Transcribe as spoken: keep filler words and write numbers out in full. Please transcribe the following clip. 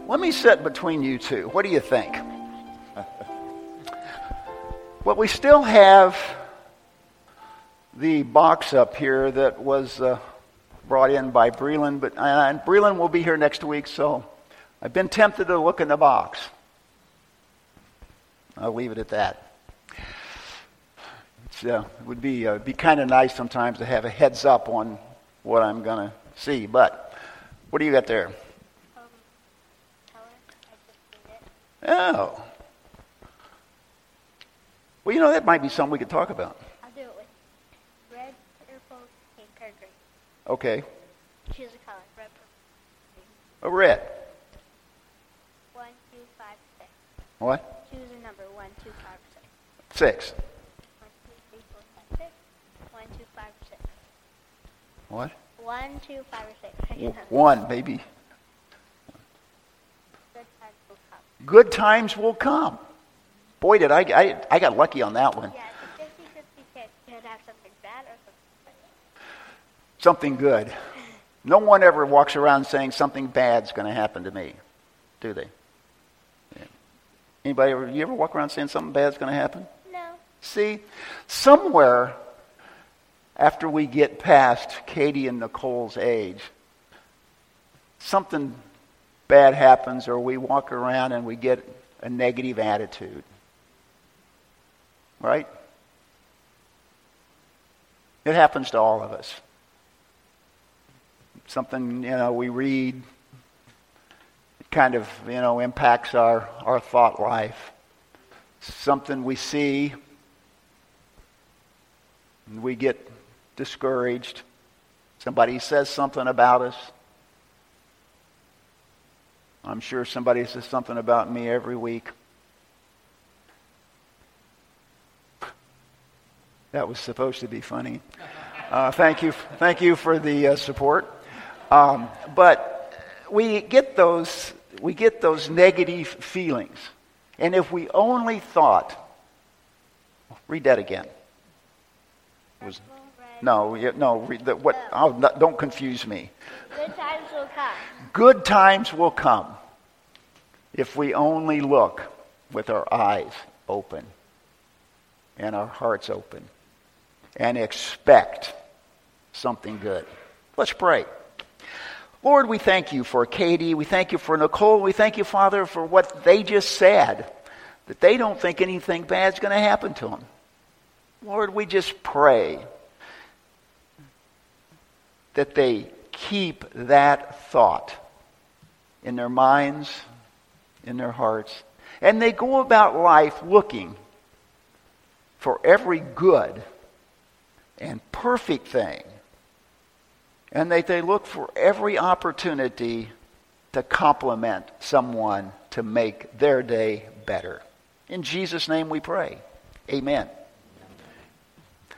Let me sit between you two. What do you think? Well, we still have the box up here that was uh, brought in by Breland, but uh, Breland will be here next week, so I've been tempted to look in the box. I'll leave it at that. It's, uh, it would be uh, be kind of nice sometimes to have a heads up on what I'm going to see, but what do you got there? Um, color. I just read it. Oh. Well, you know, that might be something we could talk about. I'll do it with red, purple, pink, or green. Okay. Choose a color. Red, purple, A red. One, two, five, six. What? Choose a number. One, two, five, six. Six. One, two, three, four, five, six. One, two, five, six. What? One, two, five, or six. W- One, maybe. Good times will come. Good times will come. Boy, did I, I, I got lucky on that one. Yeah, it's a fifty-fifty chance. You could have something bad or something good. Something good. No one ever walks around saying something bad's going to happen to me, do they? Yeah. Anybody ever, you ever walk around saying something bad's going to happen? No. See, somewhere after we get past Katie and Nicole's age, something bad happens, or we walk around and we get a negative attitude. Right? It happens to all of us. Something, you know, we read, it kind of, you know, impacts our, our thought life. Something we see, and we get discouraged. Somebody says something about us. I'm sure somebody says something about me every week. That was supposed to be funny. Uh, thank you, thank you for the uh, support. Um, but we get those, we get those negative feelings, and if we only thought, read that again. It was, Purple, red. no, yeah, no, read the, what? Oh, no, don't confuse me. Good times will come. Good times will come if we only look with our eyes open and our hearts open and expect something good. Let's pray. Lord, we thank you for Katie. We thank you for Nicole. We thank you, Father, for what they just said, that they don't think anything bad's going to happen to them. Lord, we just pray that they keep that thought in their minds, in their hearts, and they go about life looking for every good and perfect thing, and that they look for every opportunity to compliment someone to make their day better. In Jesus' name we pray. Amen.